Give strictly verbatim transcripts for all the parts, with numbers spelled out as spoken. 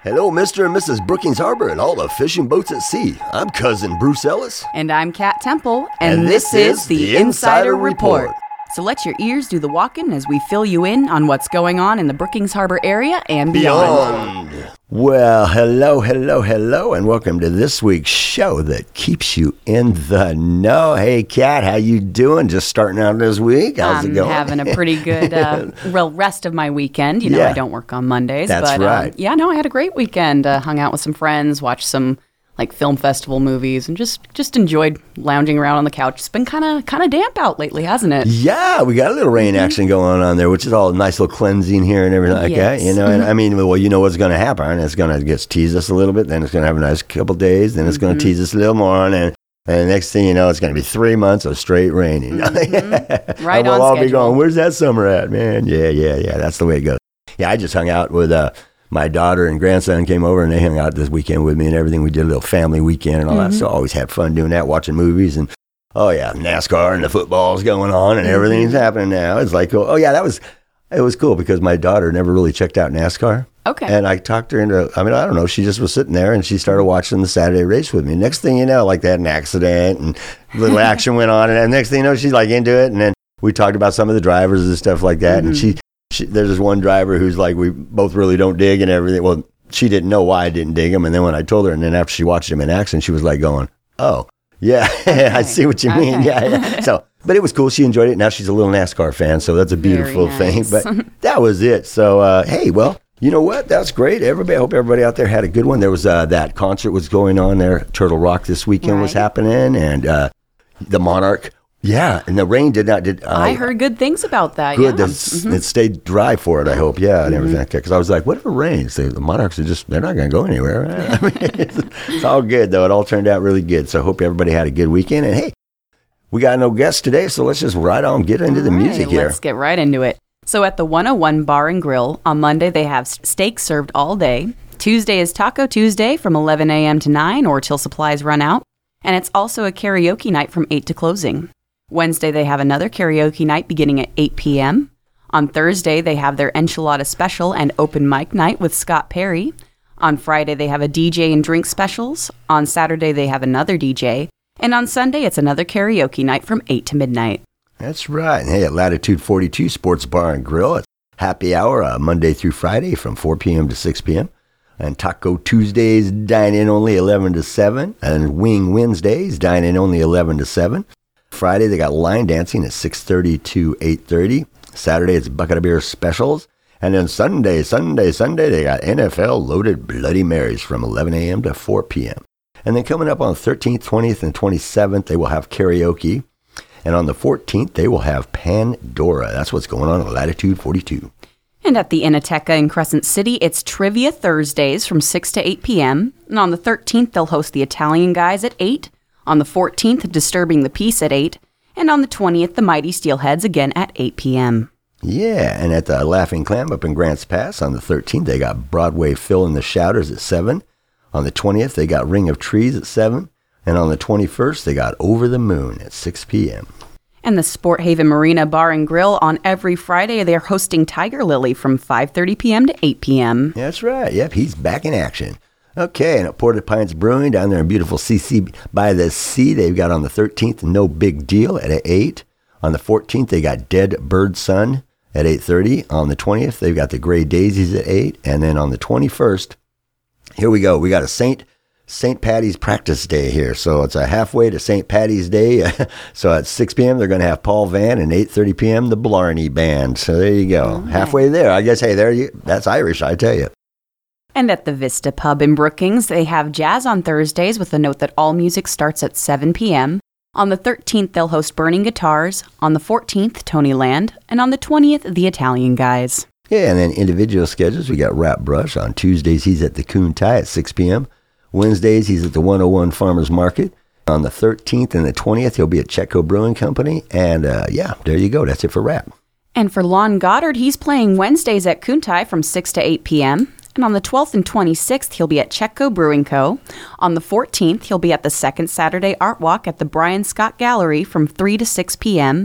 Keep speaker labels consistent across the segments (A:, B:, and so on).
A: Hello, Mister and Missus Brookings Harbor and all the fishing boats at sea. I'm Cousin Bruce Ellis.
B: And I'm Kat Temple. And,
A: And
B: this,
A: this
B: is
A: is
B: the
A: the
B: Insider,
A: Insider
B: Report.
A: Report.
B: So let your ears do the walking as we fill you in on what's going on in the Brookings Harbor area and beyond.
A: Beyond. Well, hello, hello, hello, and welcome to this week's show that keeps you in the know. Hey, Kat, how you doing? Just starting out this week? How's
B: I'm
A: it going?
B: having a pretty good, uh, well, rest of my weekend. You know,
A: Yeah.
B: I don't work on Mondays.
A: That's
B: but,
A: right.
B: Um, yeah, no, I had a great weekend. Uh, hung out with some friends, watched some like film festival movies, and just just enjoyed lounging around on the couch. It's been kind of kind of damp out lately, hasn't it?
A: Yeah, we got a little rain action going on there, which is all nice little cleansing here and everything like
B: Yes.
A: that. You know, and I mean, well, you know what's going to happen. It's going to just tease us a little bit, then it's going to have a nice couple days, then it's going to tease us a little more, and then and the next thing you know, it's going to be three months of straight raining.
B: Mm-hmm. Right
A: and we'll
B: on
A: all
B: schedule.
A: be going, where's that summer at, man? Yeah, yeah, yeah. That's the way it goes. Yeah, I just hung out with uh, my daughter and grandson came over, and they hung out this weekend with me and everything. We did a little family weekend and all
B: Mm-hmm.
A: that. So always had fun doing that, watching movies. And, oh, yeah, NASCAR and the football's going on and everything's
B: Mm-hmm.
A: happening now. It's like, oh, yeah, that was, it was cool because my daughter never really checked out NASCAR.
B: Okay.
A: And I talked her into, I mean, I don't know, she just was sitting there and she started watching the Saturday race with me. Next thing you know, like they had an accident and a little action went on. And then next thing you know, she's like into it. And then we talked about some of the drivers and stuff like that.
B: Mm-hmm.
A: And she, she, there's this one driver who's like, we both really don't dig and everything. Well, she didn't know why I didn't dig him. And then when I told her, and then after she watched him in action, she was like going, oh, yeah, I see what you mean.
B: Okay.
A: Yeah, yeah. So, but it was cool. She enjoyed it. Now she's a little NASCAR fan. So that's a beautiful
B: Very
A: thing.
B: nice.
A: But that was it. So, uh, hey, well, you know what? That's great. Everybody, I hope everybody out there had a good one. There was uh, that concert was going on there. Turtle Rock this weekend was
B: Right.
A: happening. And uh, the Monarch. Yeah. And the rain did not. Did uh,
B: I heard good things about that.
A: Good.
B: Yeah.
A: That's- It stayed dry for it, I hope. Yeah, and everything like that. Because I was like, what if it rains? The, the Monarchs are just, they're not going to go anywhere. I mean, it's, it's all good, though. It all turned out really good. So I hope everybody had a good weekend. And hey, we got no guests today, so let's just right on get into the
B: All right,
A: music here.
B: Let's get right into it. So at the one oh one Bar and Grill, on Monday they have steak served all day. Tuesday is Taco Tuesday from eleven a.m. to nine or till supplies run out. And it's also a karaoke night from eight to closing. Wednesday they have another karaoke night beginning at eight p.m. On Thursday they have their enchilada special and open mic night with Scott Perry. On Friday they have a D J and drink specials. On Saturday they have another D J. And on Sunday it's another karaoke night from eight to midnight.
A: That's right. And hey, at Latitude forty-two Sports Bar and Grill, it's happy hour uh, Monday through Friday from four p.m. to six p.m. And Taco Tuesdays, dine in only eleven to seven. And Wing Wednesdays, dine in only eleven to seven. Friday, they got line dancing at six thirty to eight thirty. Saturday, it's Bucket of Beer specials. And then Sunday, Sunday, Sunday, they got N F L Loaded Bloody Marys from eleven a.m. to four p.m. And then coming up on the thirteenth, twentieth, and twenty-seventh, they will have karaoke. And on the fourteenth, they will have Pandora. That's what's going on at Latitude forty-two.
B: And at the Inateca in Crescent City, it's Trivia Thursdays from six to eight p.m. And on the thirteenth, they'll host the Italian Guys at eight. On the fourteenth, Disturbing the Peace at eight. And on the twentieth, the Mighty Steelheads again at eight p.m.
A: Yeah, and at the Laughing Clam up in Grants Pass on the thirteenth, they got Broadway Phil and the Shouters at seven. On the twentieth, they got Ring of Trees at seven. And on the twenty-first, they got Over the Moon at six p.m.
B: And the Sport Haven Marina Bar and Grill on every Friday, they're hosting Tiger Lily from five thirty p.m. to eight p.m.
A: That's right. Yep, he's back in action. Okay, and at Porta-Pines Brewing down there in beautiful C C by the Sea, they've got on the thirteenth, No Big Deal at eight. On the fourteenth, they got Dead Bird Sun at eight thirty. On the twentieth, they've got the Gray Daisies at eight. And then on the twenty-first, here we go. We got a Saint Saint Patty's practice day here. So it's a halfway to Saint Patty's Day. So at six p.m., they're going to have Paul Van, and eight thirty p.m., the Blarney Band. So there you go.
B: Right.
A: Halfway there. I guess, hey, there you. That's Irish, I tell you.
B: And at the Vista Pub in Brookings, they have jazz on Thursdays with a note that all music starts at seven p.m. On the thirteenth, they'll host Burning Guitars. On the fourteenth, Tony Land. And on the twentieth, the Italian Guys.
A: Yeah, and then individual schedules, we got Rap Brush. On Tuesdays, he's at the Coon Tie at six p.m. Wednesdays, he's at the one oh one Farmers Market. On the thirteenth and the twentieth, he'll be at Chetco Brewing Company. And uh, yeah, there you go. That's it for rap.
B: And for Lon Goddard, he's playing Wednesdays at Kuntai from six to eight p.m. And on the twelfth and twenty-sixth, he'll be at Chetco Brewing Co. On the fourteenth, he'll be at the second Saturday Art Walk at the Brian Scott Gallery from three to six p.m.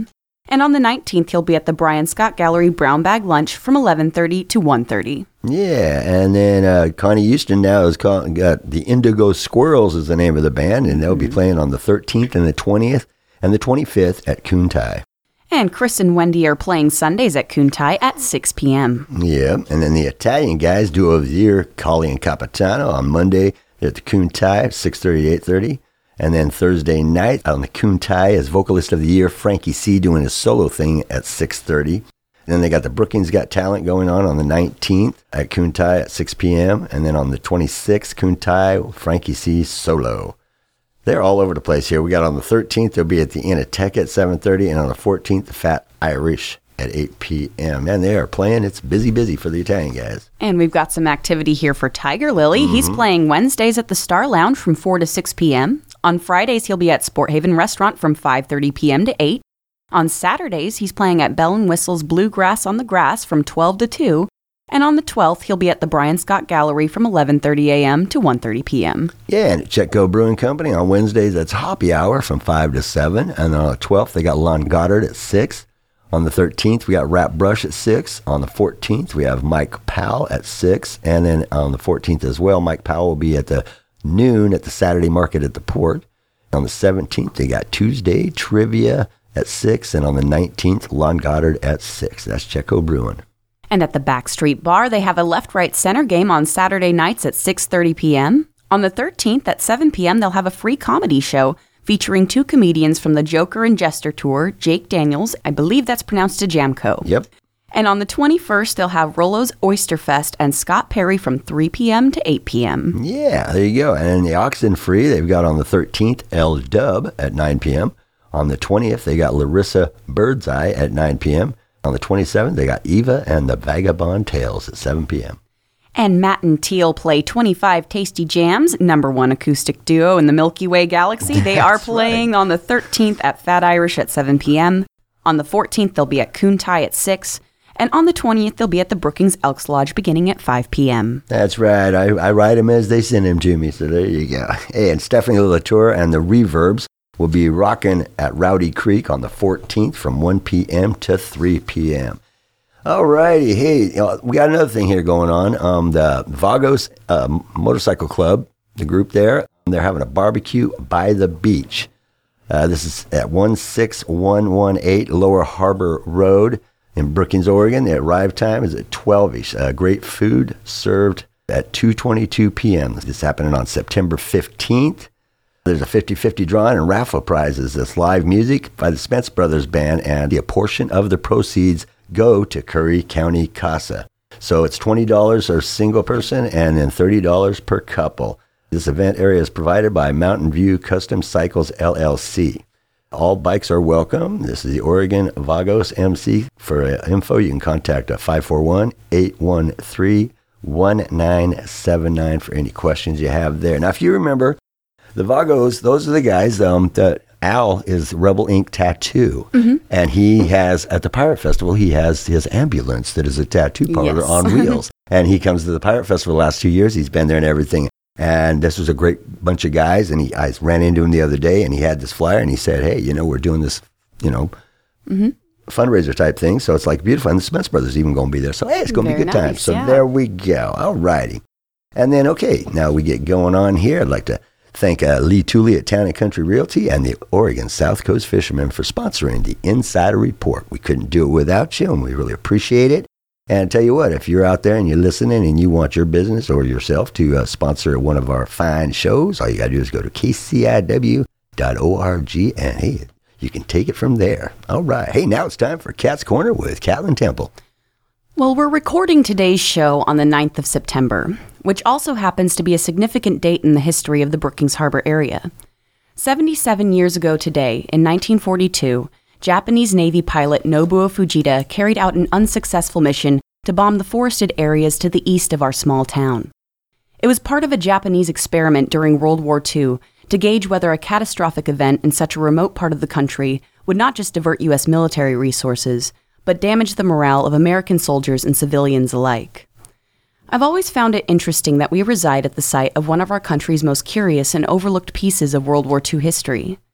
B: And on the nineteenth, he'll be at the Brian Scott Gallery Brown Bag Lunch from eleven thirty to one thirty.
A: Yeah, and then uh, Connie Houston now has called, got the Indigo Squirrels is the name of the band, and they'll mm-hmm. be playing on the thirteenth and the twentieth and the twenty-fifth at Kuntai.
B: And Chris and Wendy are playing Sundays at Kuntai at six p.m.
A: Yeah, and then the Italian guys, duo of the year, Collie and Capitano, on Monday at the Kuntai, six thirty to eight thirty. And then Thursday night on the Kuntai as vocalist of the year, Frankie C doing his solo thing at six thirty. And then they got the Brookings Got Talent going on on the nineteenth at Kuntai at six p.m. And then on the twenty-sixth, Kuntai, Frankie C solo. They're all over the place here. We got on the thirteenth, they'll be at the Inateca at seven thirty. And on the fourteenth, the Fat Irish at eight p.m. And they are playing. It's busy, busy for the Italian guys.
B: And we've got some activity here for Tiger Lily. Mm-hmm. He's playing Wednesdays at the Star Lounge from four to six p.m. On Fridays, he'll be at Sport Haven Restaurant from five thirty p.m. to eight. On Saturdays, he's playing at Bell and Whistle's Bluegrass on the Grass from twelve to two. And on the twelfth, he'll be at the Brian Scott Gallery from eleven thirty a.m. to one thirty p.m.
A: Yeah, and at Chetco Brewing Company on Wednesdays, that's Hoppy Hour from five to seven. And on the twelfth, they got Lon Goddard at six. On the thirteenth, we got Rap Brush at six. On the fourteenth, we have Mike Powell at six. And then on the fourteenth as well, Mike Powell will be at the noon at the Saturday Market at the Port. On the seventeenth, they got Tuesday Trivia at six. And on the nineteenth, Lon Goddard at six. That's Chetco Brewing.
B: And at the Backstreet Bar, they have a left-right center game on Saturday nights at six thirty p.m. On the thirteenth at seven p.m., they'll have a free comedy show featuring two comedians from the Joker and Jester Tour, Jake Daniels, I believe that's pronounced Jamco.
A: Yep.
B: And on the twenty-first, they'll have Rollo's Oyster Fest and Scott Perry from three p.m. to eight p.m.
A: Yeah, there you go. And in the Oxen Free, they've got on the thirteenth, El Dub at nine p.m. On the twentieth, they got Larissa Birdseye at nine p.m. On the twenty-seventh, they got Eva and the Vagabond Tales at seven p.m.
B: And Matt and Teal play twenty-five Tasty Jams, number one acoustic duo in the Milky Way galaxy. They are playing right. on the thirteenth at Fat Irish at seven p.m. On the fourteenth, they'll be at Kuntai at six. And on the twentieth, they'll be at the Brookings Elks Lodge beginning at five p.m.
A: That's right. I, I write them as they send them to me, so there you go. Hey, and Stephanie Latour and the Reverbs will be rocking at Rowdy Creek on the fourteenth from one p.m. to three p.m. All righty. Hey, you know, we got another thing here going on. Um, the Vagos uh, Motorcycle Club, the group there, they're having a barbecue by the beach. Uh, this is at one six one one eight Lower Harbor Road in Brookings, Oregon. The arrive time is at twelve-ish. Uh, great food served at two twenty-two p.m. This is happening on September fifteenth. There's a fifty-fifty drawing and raffle prizes. This live music by the Spence Brothers Band, and a portion of the proceeds go to Curry County Casa. So it's twenty dollars per single person and then thirty dollars per couple. This event area is provided by Mountain View Custom Cycles, L L C. All bikes are welcome. This is the Oregon Vagos M C. For uh, info, you can contact uh, five four one, eight one three, one nine seven nine for any questions you have there. Now, if you remember, the Vagos, those are the guys um, that Al is Rebel Ink Tattoo. Mm-hmm. And he has, at the Pirate Festival, he has his ambulance that is a tattoo parlor yes. on wheels. And he comes to the Pirate Festival the last two years. He's been there and everything. And this was a great bunch of guys, and he, I ran into him the other day, and he had this flyer, and he said, hey, you know, we're doing this, you know, mm-hmm. fundraiser type thing, so it's like beautiful. And the Spence Brothers even going to be there. So, hey, it's going to be a good nice, time. So yeah. There we go. All righty. And then, okay, now we get going on here. I'd like to thank uh, Lee Tooley at Town and Country Realty and the Oregon South Coast Fishermen for sponsoring the Insider Report. We couldn't do it without you, and we really appreciate it. And I tell you what, if you're out there and you're listening and you want your business or yourself to uh, sponsor one of our fine shows, all you got to do is go to k c i w dot org, and hey, you can take it from there. All right. Hey, now it's time for Cat's Corner with Catlin Temple.
B: Well, we're recording today's show on the ninth of September, which also happens to be a significant date in the history of the Brookings Harbor area. seventy-seven years ago today, in nineteen forty-two, Japanese Navy pilot Nobuo Fujita carried out an unsuccessful mission to bomb the forested areas to the east of our small town. It was part of a Japanese experiment during World War Two to gauge whether a catastrophic event in such a remote part of the country would not just divert U S military resources, but damage the morale of American soldiers and civilians alike. I've always found it interesting that we reside at the site of one of our country's most curious and overlooked pieces of World War Two history.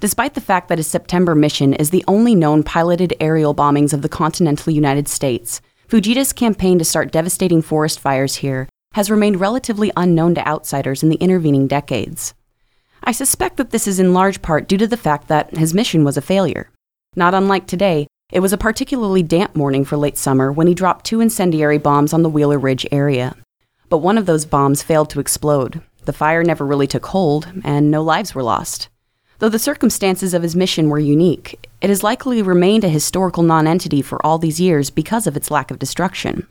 B: Despite the fact that his September mission is the only known piloted aerial bombings of the continental United States, Fujita's campaign to start devastating forest fires here has remained relatively unknown to outsiders in the intervening decades. I suspect that this is in large part due to the fact that his mission was a failure. Not unlike today, it was a particularly damp morning for late summer when he dropped two incendiary bombs on the Wheeler Ridge area. But one of those bombs failed to explode. The fire never really took hold, and no lives were lost. Though the circumstances of his mission were unique, it has likely remained a historical nonentity for all these years because of its lack of destruction.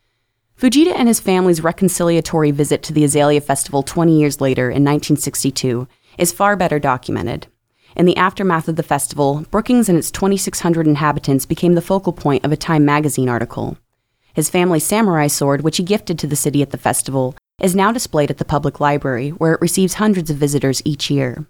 B: Fujita and his family's reconciliatory visit to the Azalea Festival twenty years later in nineteen sixty-two is far better documented. In the aftermath of the festival, Brookings and its twenty-six hundred inhabitants became the focal point of a Time magazine article. His family's samurai sword, which he gifted to the city at the festival, is now displayed at the public library, where it receives hundreds of visitors each year.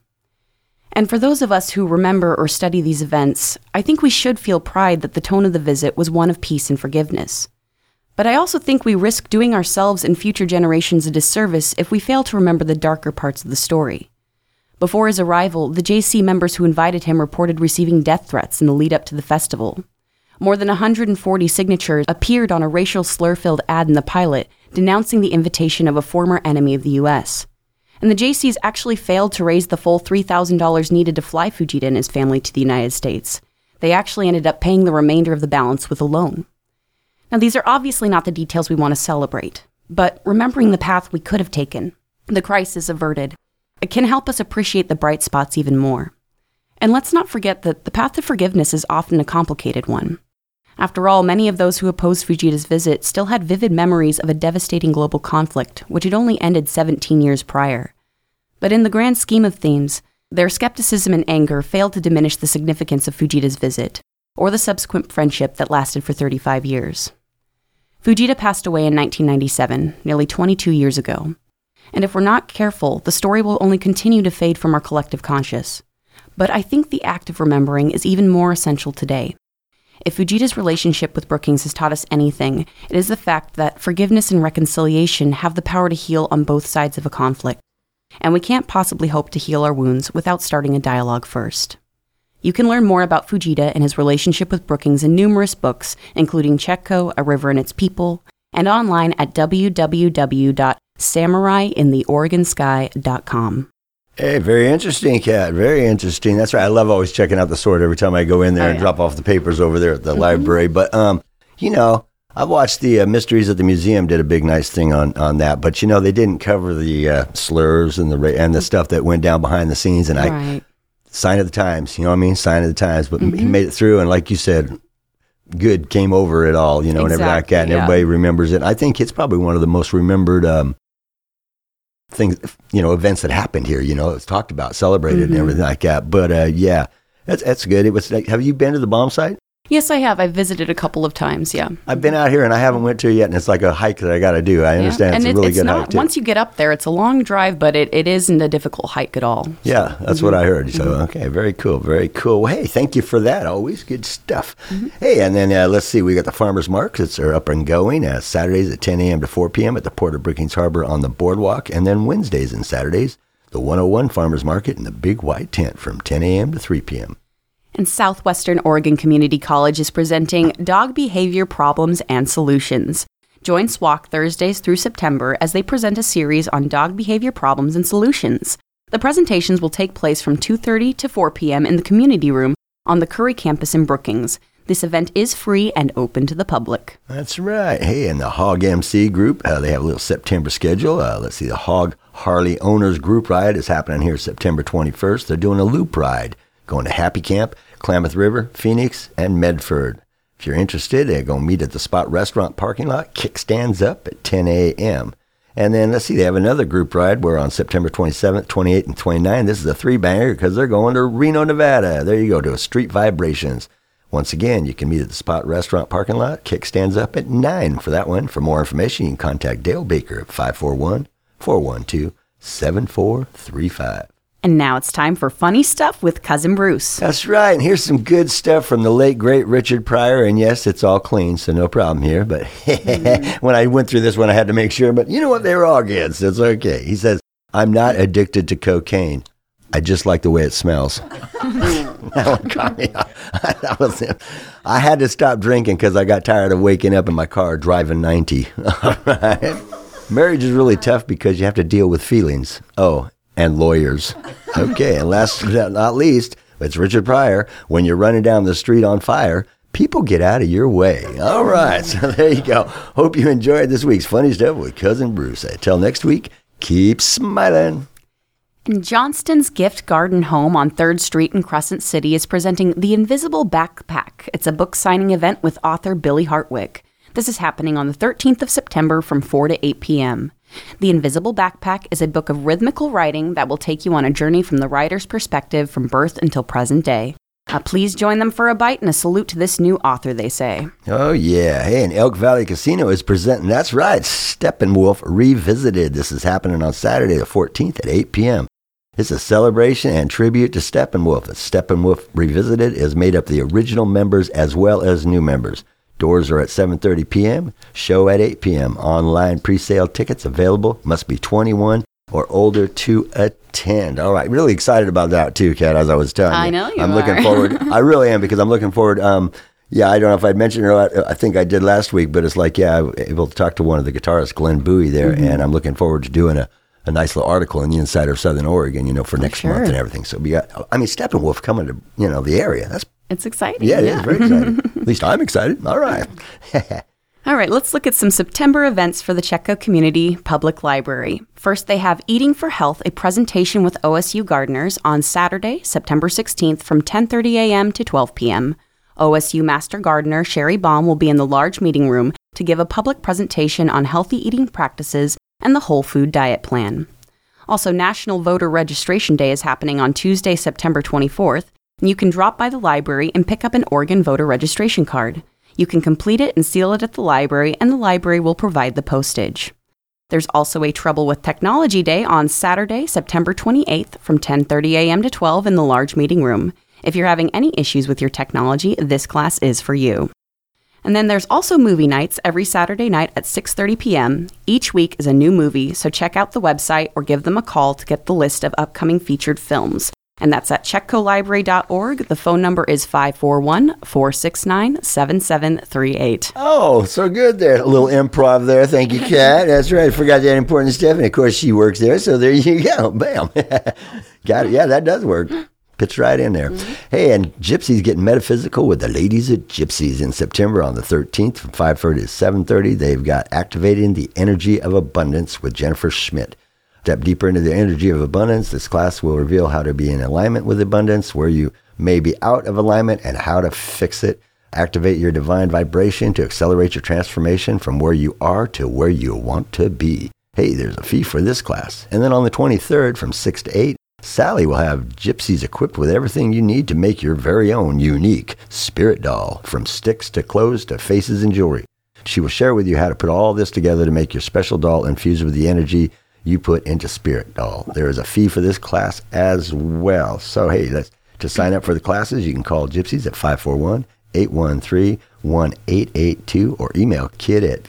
B: And for those of us who remember or study these events, I think we should feel pride that the tone of the visit was one of peace and forgiveness. But I also think we risk doing ourselves and future generations a disservice if we fail to remember the darker parts of the story. Before his arrival, the J C members who invited him reported receiving death threats in the lead-up to the festival. More than one hundred forty signatures appeared on a racial slur-filled ad in the pilot denouncing the invitation of a former enemy of the U S And the J Cs actually failed to raise the full three thousand dollars needed to fly Fujita and his family to the United States. They actually ended up paying the remainder of the balance with a loan. Now, these are obviously not the details we want to celebrate, but remembering the path we could have taken, the crisis averted, it can help us appreciate the bright spots even more. And let's not forget that the path to forgiveness is often a complicated one. After all, many of those who opposed Fujita's visit still had vivid memories of a devastating global conflict, which had only ended seventeen years prior. But in the grand scheme of things, their skepticism and anger failed to diminish the significance of Fujita's visit, or the subsequent friendship that lasted for thirty-five years. Fujita passed away in nineteen ninety-seven, nearly twenty-two years ago. And if we're not careful, the story will only continue to fade from our collective conscious. But I think the act of remembering is even more essential today. If Fujita's relationship with Brookings has taught us anything, it is the fact that forgiveness and reconciliation have the power to heal on both sides of a conflict. And we can't possibly hope to heal our wounds without starting a dialogue first. You can learn more about Fujita and his relationship with Brookings in numerous books, including Chetko, A River and Its People, and online at w w w dot samurai in the oregon sky dot com.
A: Hey, very interesting, Kat. Very interesting. That's right. I love always checking out the sword every time I go in there oh, and yeah. drop off the papers over there at the mm-hmm. library. But, um, you know, I've watched the uh, Mysteries at the Museum did a big, nice thing on, on that. But, you know, they didn't cover the uh, slurs and the ra- and the stuff that went down behind the scenes. And right. I, sign of the times, you know what I mean? Sign of the times. But mm-hmm. he made it through. And like you said, good came over it all, you know, exactly, and everything like that. And yeah. everybody remembers it. I think it's probably one of the most remembered um things, you know, events that happened here, you know, it's talked about, celebrated mm-hmm. and everything like that. But uh, yeah, that's that's good. It was like, have you been to the bomb site?
B: Yes, I have. I've visited a couple of times, yeah.
A: I've been out here and I haven't went to it yet, and it's like a hike that I got to do. I understand yeah. it's and a really it's good
B: not,
A: hike too.
B: Once you get up there, it's a long drive, but it, it isn't a difficult hike at all. So.
A: Yeah, that's mm-hmm. what I heard. So, mm-hmm. okay, very cool, very cool. Well, hey, thank you for that. Always good stuff. Mm-hmm. Hey, and then uh, let's see, we got the Farmers Markets are up and going. Uh, Saturdays at ten a.m. to four p.m. at the Port of Brookings Harbor on the boardwalk, and then Wednesdays and Saturdays, the one oh one Farmers Market in the Big White Tent from ten a.m. to three p.m.
B: And Southwestern Oregon Community College is presenting Dog Behavior Problems and Solutions. Join S W O C Thursdays through September as they present a series on dog behavior problems and solutions. The presentations will take place from two thirty to four p.m. in the community room on the Curry campus in Brookings. This event is free and open to the public.
A: That's right. Hey, and the Hog M C group, uh, they have a little September schedule. Uh, let's see, the Hog Harley Owners Group Ride is happening here September twenty-first. They're doing a loop ride, going to Happy Camp, Klamath River, Phoenix, and Medford. If you're interested, they're going to meet at the Spot Restaurant parking lot. Kickstands up at ten a.m. And then, let's see, they have another group ride where on September twenty-seventh, twenty-eighth, and twenty-ninth, this is a three-banger because they're going to Reno, Nevada. There you go, to a Street Vibrations. Once again, you can meet at the Spot Restaurant parking lot. Kickstands up at nine for that one. For more information, you can contact Dale Baker at five four one, four one two, seven four three five.
B: And now it's time for Funny Stuff with Cousin Bruce.
A: That's right. And here's some good stuff from the late, great Richard Pryor. And yes, it's all clean, so no problem here. But mm-hmm. when I went through this one, I had to make sure. But you know what? They were all good, so it's okay. He says, I'm not addicted to cocaine, I just like the way it smells. That one caught me. That was it. I had to stop drinking because I got tired of waking up in my car driving ninety. All right. Marriage is really tough because you have to deal with feelings. Oh, and lawyers. Okay, and last but not least, it's Richard Pryor. When you're running down the street on fire, people get out of your way. All right, so there you go. Hope you enjoyed this week's Funny Stuff with Cousin Bruce. Until next week, keep smiling.
B: And Johnston's Gift Garden Home on third Street in Crescent City is presenting The Invisible Backpack. It's a book signing event with author Billy Hartwick. This is happening on the thirteenth of September from four to eight p.m. The Invisible Backpack is a book of rhythmical writing that will take you on a journey from the writer's perspective from birth until present day. Uh, please join them for a bite and a salute to this new author, they say.
A: Oh, yeah. Hey, and Elk Valley Casino is presenting, that's right, Steppenwolf Revisited. This is happening on Saturday the fourteenth at eight p.m. It's a celebration and tribute to Steppenwolf. Steppenwolf Revisited is made up of the original members as well as new members. Doors are at seven thirty p.m., show at eight p.m. Online pre-sale tickets available. Must be twenty-one or older to attend. All right, really excited about that too, Kat, as I was telling you.
B: I know you
A: I'm
B: are.
A: looking forward. I really am, because I'm looking forward. Um, yeah, I don't know if I'd mentioned it or not. I think I did last week, but it's like, yeah, I was able to talk to one of the guitarists, Glenn Bowie there, mm-hmm. and I'm looking forward to doing a, a nice little article in the Insider of Southern Oregon, you know, for next
B: sure.
A: month and everything. So we got, I mean, Steppenwolf coming to, you know, the area. That's
B: It's exciting.
A: Yeah, it
B: yeah.
A: is very exciting. At least I'm excited. All right.
B: All right, let's look at some September events for the Chetco Community Public Library. First, they have Eating for Health, a presentation with O S U gardeners on Saturday, September sixteenth from ten thirty a.m. to twelve p.m. O S U Master Gardener Sherry Baum will be in the large meeting room to give a public presentation on healthy eating practices and the whole food diet plan. Also, National Voter Registration Day is happening on Tuesday, September twenty-fourth, and you can drop by the library and pick up an Oregon voter registration card. You can complete it and seal it at the library, and the library will provide the postage. There's also a Trouble with Technology Day on Saturday, September twenty-eighth from ten thirty a.m. to twelve in the large meeting room. If you're having any issues with your technology, this class is for you. And then there's also movie nights every Saturday night at six thirty p.m. Each week is a new movie, so check out the website or give them a call to get the list of upcoming featured films. And that's at chetco library dot org. The phone number is five four one, four six nine, seven seven three eight.
A: Oh, so good there. A little improv there. Thank you, Kat. That's right. I forgot that important stuff. And, of course, she works there, so there you go. Bam. Got it. Yeah, that does work. Fits right in there. Mm-hmm. Hey, and Gypsy's getting metaphysical with the Ladies at Gypsy's in September on the thirteenth from five thirty to seven thirty. They've got Activating the Energy of Abundance with Jennifer Schmidt. Step deeper into the energy of abundance. This class will reveal how to be in alignment with abundance, where you may be out of alignment, and how to fix it. Activate your divine vibration to accelerate your transformation from where you are to where you want to be. Hey, there's a fee for this class. And then on the twenty-third from six to eight, Sally will have Gypsies equipped with everything you need to make your very own unique spirit doll, from sticks to clothes to faces and jewelry. She will share with you how to put all this together to make your special doll infused with the energy you put into Spirit Doll. There is a fee for this class as well. So, hey, let's, to sign up for the classes, you can call Gypsies at five four one, eight one three, one eight eight two or email kid at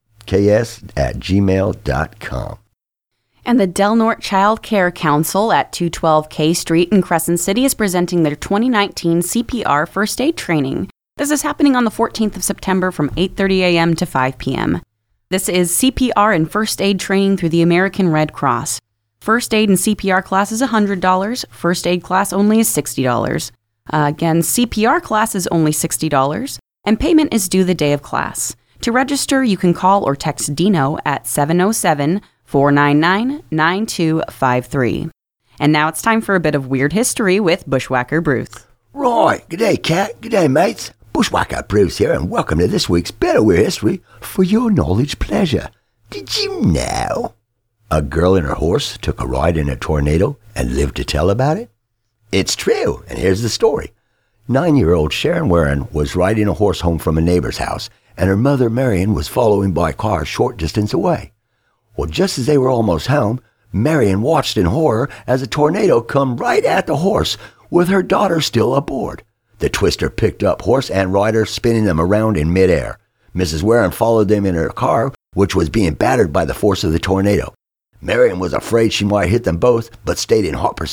A: ks at gmail dot com.
B: And the Del Norte Child Care Council at two twelve K Street in Crescent City is presenting their twenty nineteen C P R First Aid Training. This is happening on the fourteenth of September from eight thirty a.m. to five p.m. This is C P R and First Aid training through the American Red Cross. First Aid and C P R class is one hundred dollars. First Aid class only is sixty dollars. Uh, again, C P R class is only sixty dollars, and payment is due the day of class. To register, you can call or text Dino at seven oh seven, four nine nine, nine two five three. And now it's time for a bit of weird history with Bushwhacker Bruce.
A: Right. G'day, Kat. G'day, mates. Bushwhacker Bruce here, and welcome to this week's Bit of Weird History for your knowledge pleasure. Did you know a girl and her horse took a ride in a tornado and lived to tell about it? It's true, and here's the story. Nine-year-old Sharon Warren was riding a horse home from a neighbor's house, and her mother, Marion, was following by car a short distance away. Well, just as they were almost home, Marion watched in horror as a tornado come right at the horse, with her daughter still aboard. The twister picked up horse and rider, spinning them around in midair. Missus Warren followed them in her car, which was being battered by the force of the tornado. Marion was afraid she might hit them both, but stayed in hot pursuit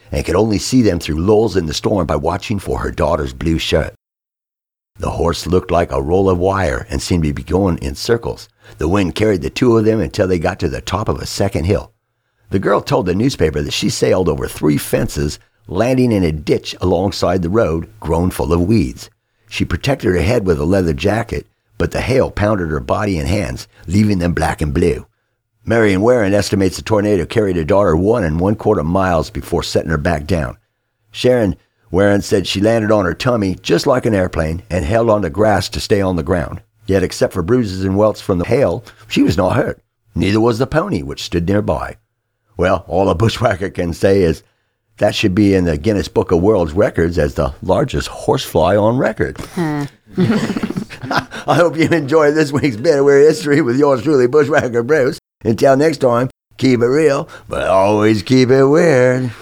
A: and could only see them through lulls in the storm by watching for her daughter's blue shirt. The horse looked like a roll of wire and seemed to be going in circles. The wind carried the two of them until they got to the top of a second hill. The girl told the newspaper that she sailed over three fences, landing in a ditch alongside the road, grown full of weeds. She protected her head with a leather jacket, but the hail pounded her body and hands, leaving them black and blue. Marion Warren estimates the tornado carried her daughter one and one quarter miles before setting her back down. Sharon Warren said she landed on her tummy just like an airplane and held on the grass to stay on the ground. Yet except for bruises and welts from the hail, she was not hurt. Neither was the pony, which stood nearby. Well, all a bushwhacker can say is that should be in the Guinness Book of World Records as the largest horsefly on record. Huh. I hope you enjoyed this week's Bit of Weird History with yours truly, Bushwhacker Bruce. Until next time, keep it real, but always keep it weird.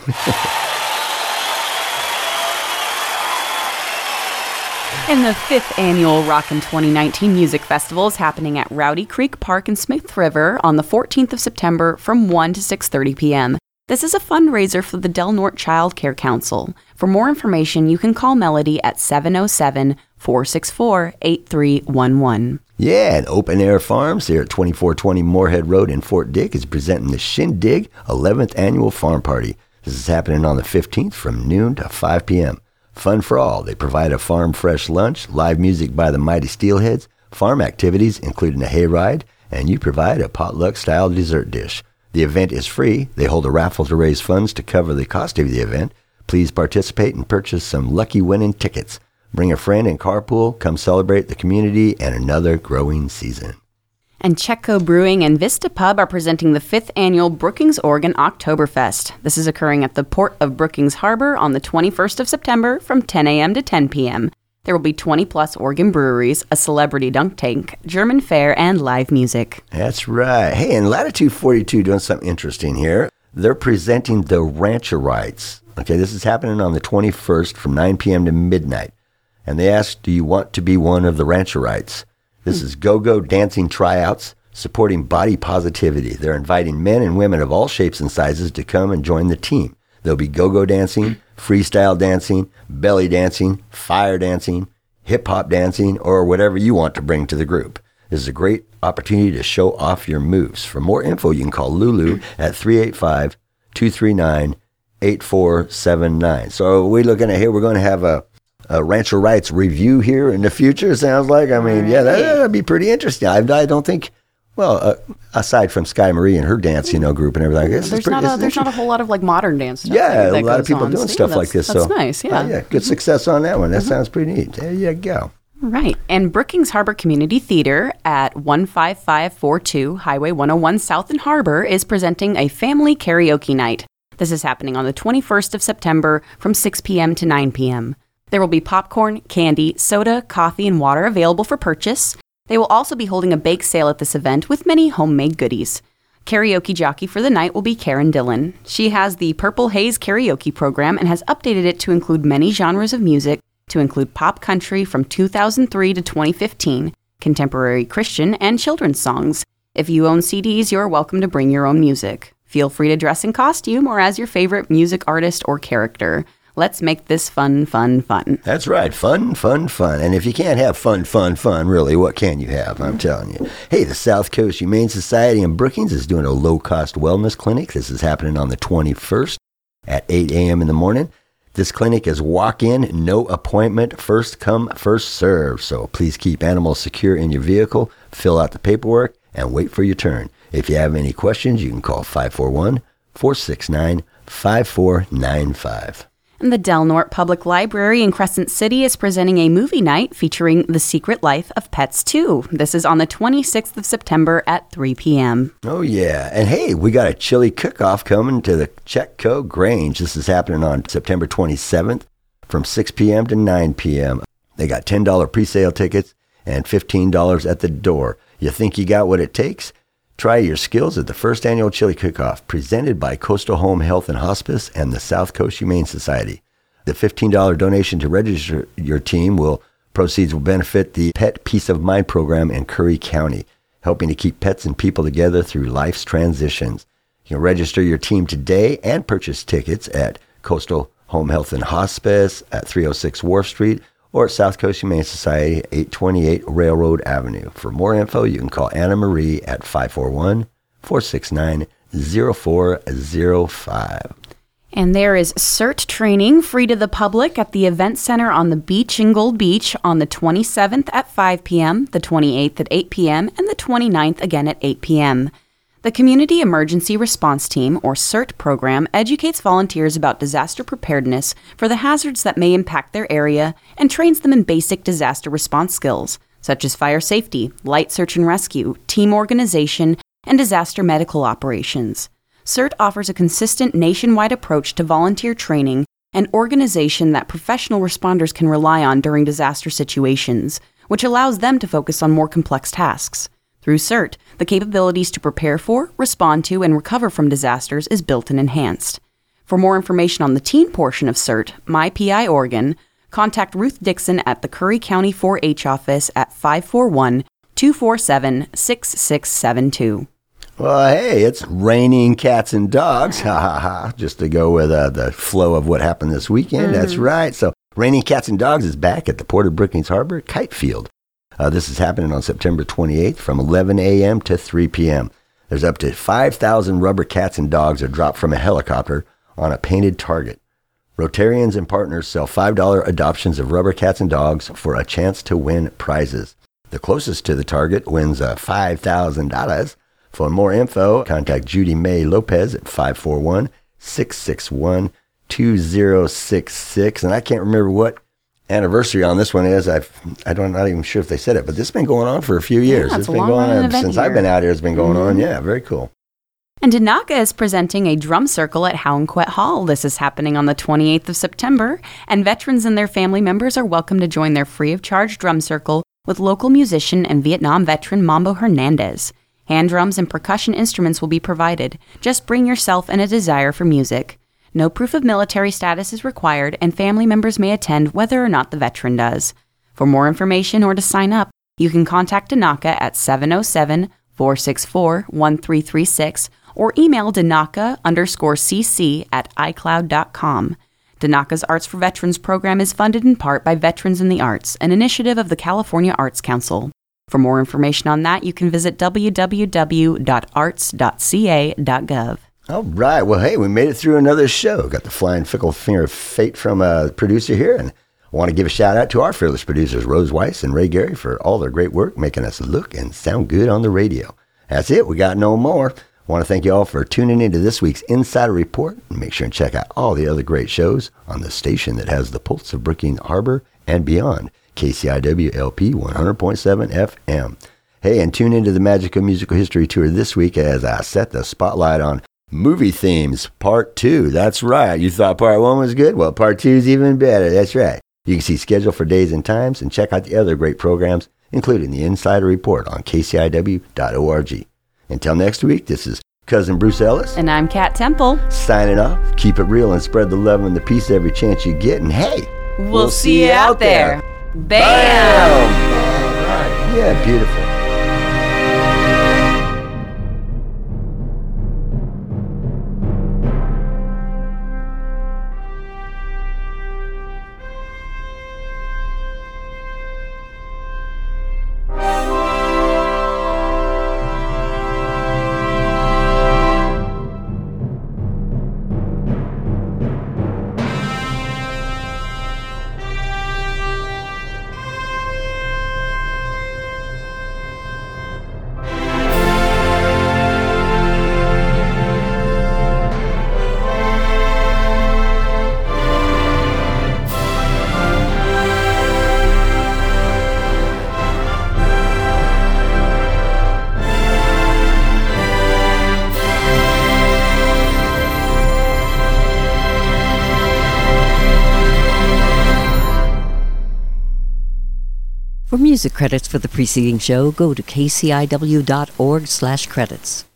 B: And the fifth annual Rockin' twenty nineteen Music Festival is happening at Rowdy Creek Park in Smith River on the fourteenth of September from one to six thirty p.m. This is a fundraiser for the Del Norte Child Care Council. For more information, you can call Melody at seven oh seven, four six four, eight three one one.
A: Yeah, and Open Air Farms here at twenty-four twenty Moorhead Road in Fort Dick is presenting the Shindig eleventh Annual Farm Party. This is happening on the fifteenth from noon to five p.m. Fun for all. They provide a farm fresh lunch, live music by the Mighty Steelheads, farm activities including a hayride, and you provide a potluck-style dessert dish. The event is free. They hold a raffle to raise funds to cover the cost of the event. Please participate and purchase some lucky winning tickets. Bring a friend and carpool. Come celebrate the community and another growing season.
B: And Chetco Brewing and Vista Pub are presenting the fifth annual Brookings, Oregon Oktoberfest. This is occurring at the Port of Brookings Harbor on the twenty-first of September from ten a.m. to ten p.m. There will be twenty plus Oregon breweries, a celebrity dunk tank, German fare, and live music.
A: That's right. Hey, and Latitude forty-two doing something interesting here. They're presenting the Rancherites. Okay, this is happening on the twenty-first from nine p.m. to midnight. And they asked, do you want to be one of the Rancherites? This is go-go dancing tryouts supporting body positivity. They're inviting men and women of all shapes and sizes to come and join the team. There'll be go-go dancing, freestyle dancing, belly dancing, fire dancing, hip-hop dancing, or whatever you want to bring to the group. This is a great opportunity to show off your moves. For more info, you can call Lulu at three eight five, two three nine, eight four seven nine. So we're looking at here, we're going to have a A Rancherites review here in the future, sounds like. I mean, right. yeah, that, that'd be pretty interesting. I, I don't think, well, uh, aside from Sky Marie and her dance, you know, group and everything,
B: there's,
A: pretty,
B: not, a, there's not a whole lot of like modern dance stuff.
A: Yeah,
B: that, that
A: a lot of people
B: on.
A: doing
B: so,
A: stuff
B: yeah,
A: like this.
B: That's
A: so
B: nice, yeah.
A: Uh, yeah, good success on that one. That mm-hmm. sounds pretty neat. There you go.
B: Right. And Brookings Harbor Community Theater at one five five four two Highway one oh one South in Harbor is presenting a family karaoke night. This is happening on the twenty-first of September from six p.m. to nine p.m. There will be popcorn, candy, soda, coffee, and water available for purchase. They will also be holding a bake sale at this event with many homemade goodies. Karaoke jockey for the night will be Karen Dillon. She has the Purple Haze karaoke program and has updated it to include many genres of music, to include pop country from two thousand three to twenty fifteen, contemporary Christian, and children's songs. If you own C Ds, you're welcome to bring your own music. Feel free to dress in costume or as your favorite music artist or character. Let's make this fun, fun, fun.
A: That's right. Fun, fun, fun. And if you can't have fun, fun, fun, really, what can you have? I'm telling you. Hey, the South Coast Humane Society in Brookings is doing a low-cost wellness clinic. This is happening on the twenty-first at eight a.m. in the morning. This clinic is walk-in, no appointment, first come, first serve. So please keep animals secure in your vehicle, fill out the paperwork, and wait for your turn. If you have any questions, you can call five four one, four six nine, five four nine five.
B: And the Del Norte Public Library in Crescent City is presenting a movie night featuring The Secret Life of Pets two. This is on the twenty-sixth of September at three p.m.
A: Oh, yeah. And hey, we got a chili cook-off coming to the Chetco Grange. This is happening on September twenty-seventh from six p.m. to nine p.m. They got ten dollars pre-sale tickets and fifteen dollars at the door. You think you got what it takes? Try your skills at the first annual Chili Cook-Off, presented by Coastal Home Health and Hospice and the South Coast Humane Society. The fifteen dollars donation to register your team will proceeds will benefit the Pet Peace of Mind program in Curry County, helping to keep pets and people together through life's transitions. You can register your team today and purchase tickets at Coastal Home Health and Hospice at three oh six Wharf Street, or at South Coast Humane Society, eight twenty-eight Railroad Avenue. For more info, you can call Anna Marie at five four one, four six nine, zero four zero five.
B: And there is CERT training free to the public at the Event Center on the beach in Gold Beach on the twenty-seventh at five p.m., the twenty-eighth at eight p.m., and the twenty-ninth again at eight p.m. The Community Emergency Response Team, or CERT program, educates volunteers about disaster preparedness for the hazards that may impact their area and trains them in basic disaster response skills, such as fire safety, light search and rescue, team organization, and disaster medical operations. CERT offers a consistent nationwide approach to volunteer training and organization that professional responders can rely on during disaster situations, which allows them to focus on more complex tasks. Through CERT, the capabilities to prepare for, respond to, and recover from disasters is built and enhanced. For more information on the teen portion of CERT, My P I Oregon, contact Ruth Dixon at the Curry County four H office at five four one, two four seven, six six seven two.
A: Well, hey, it's raining cats and dogs, ha ha ha, just to go with uh, the flow of what happened this weekend. Mm-hmm. That's right. So Raining Cats and Dogs is back at the Port of Brookings Harbor Kite Field. Uh, this is happening on September twenty-eighth from eleven a.m. to three p.m. There's up to five thousand rubber cats and dogs are dropped from a helicopter on a painted target. Rotarians and partners sell five dollars adoptions of rubber cats and dogs for a chance to win prizes. The closest to the target wins uh, five thousand dollars. For more info, contact Judy May Lopez at five four one, six six one, two zero six six. And I can't remember what anniversary on this one is. I've, I don't, I'm not even sure if they said it, but this has been going on for a few years.
B: Yeah,
A: it's
B: a
A: been
B: long
A: going on
B: event
A: since
B: here.
A: I've been out here. It's been going
B: Mm-hmm.
A: on. Yeah, very cool.
B: And Danaka is presenting a drum circle at Howanquet Hall. This is happening on the twenty-eighth of September, and veterans and their family members are welcome to join their free-of-charge drum circle with local musician and Vietnam veteran Mambo Hernandez. Hand drums and percussion instruments will be provided. Just bring yourself and a desire for music. No proof of military status is required, and family members may attend whether or not the veteran does. For more information or to sign up, you can contact Danaka at seven oh seven, four six four, one three three six or email Danaka underscore cc at icloud dot com. Danaka's Arts for Veterans program is funded in part by Veterans in the Arts, an initiative of the California Arts Council. For more information on that, you can visit w w w dot arts dot c a dot gov.
A: All right. Well, hey, we made it through another show. Got the flying fickle finger of fate from a producer here. And I want to give a shout out to our fearless producers, Rose Weiss and Ray Gary, for all their great work, making us look and sound good on the radio. That's it. We got no more. I want to thank you all for tuning into this week's Insider Report. And make sure and check out all the other great shows on the station that has the pulse of Brookings Harbor and beyond. K C I W L P one hundred point seven F M. Hey, and tune into the Magic of Musical History Tour this week as I set the spotlight on movie themes, part two. That's right. You thought part one was good? Well, part two is even better. That's right. You can see schedule for days and times and check out the other great programs, including the Insider Report on K C I W dot org. Until next week, this is Cousin Bruce Ellis.
B: And I'm Kat Temple.
A: Signing off. Keep it real and spread the love and the peace every chance you get. And hey,
B: We'll, we'll see you out there. there. Bam!
A: Bam! All right. Yeah, beautiful.
C: For music credits for the preceding show, go to k c i w dot org slash credits.